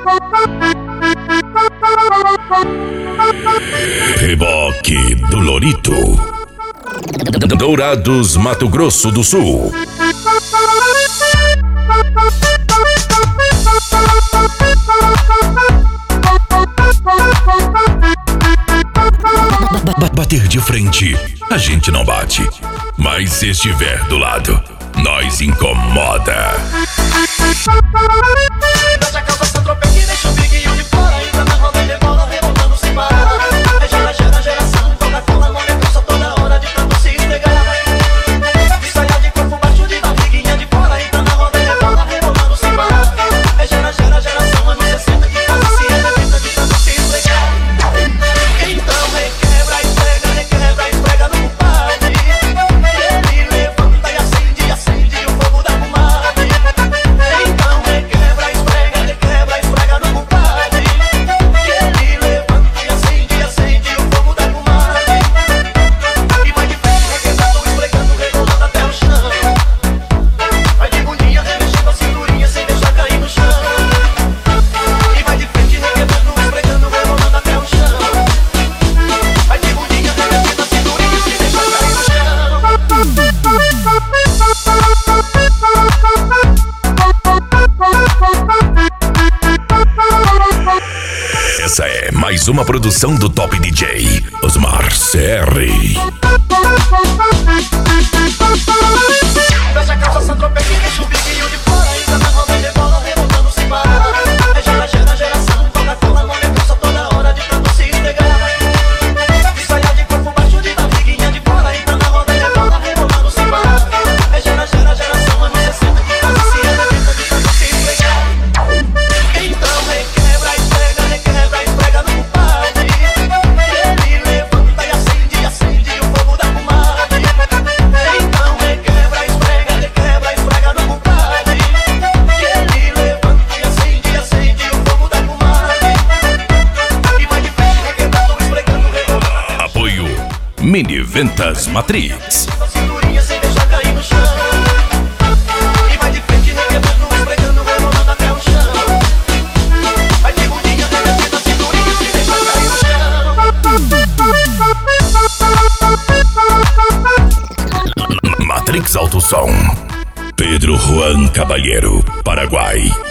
Reboque do Lorito, Dourados, Mato Grosso do Sul. Bater de frente, a gente não bate. Mas se estiver do lado, nós incomoda. Deixa a calça sem tropeço e deixa o biguinho de fora. Entra na roda e rebola, rebolando sem parar. É geração, Coca-Cola, molha a calça toda hora de tanto se esfregar. E saia de corpo baixo de barriguinha de fora. Entra na roda e rebola, rebolando sem parar. É geração, anos 60 que quase se arrebenta de tanto se esfregar. Então requebra, esfrega no compadre. Ele levanta e acende o fogo da comadre. Então requebra, esfrega no compadre. Ele levanta e acende o fogo da comadre. E vai de pé, requebrando, esfregando, rebolando até o chão. Vai de bundinha, remexendo a cinturinha sem deixar cair no chão. E vai de frente, requebrando, esfregando, rebolando até o chão. Vai de bundinha, remexendo a cinturinha sem deixar cair no chão. Essa é mais uma produção do Top DJ Osmar CR. Fecha a calça, sem tropeço e deixa o biguinho de fora. Entra na roda e rebola, rebolando sem parar. É geração, Coca-Cola, molha a calça toda hora de tanto se esfregar. E saia de corpo baixo de barriguinha de fora. Entra na roda e rebola, rebolando sem parar. É geração, anos 60 que quase se arrebenta de tanto se esfregar. Então requebra, esfrega no compadre. Ele levanta e acende o fogo da comadre. Então requebra, esfrega no compadre. Ele levanta e acende o fogo da comadre. E vai de pé, requebrando, esfregando, rebolando. Apoio Mini Ventas Matrix. A cinturinha sem deixar cair no chão. E vai de frente, requebrando, esfregando, rebolando até o chão. Vai de bundinha, remexendo a cinturinha sem deixar cair no chão. Matrix Alto Som. Pedro Juan Caballero, Paraguai.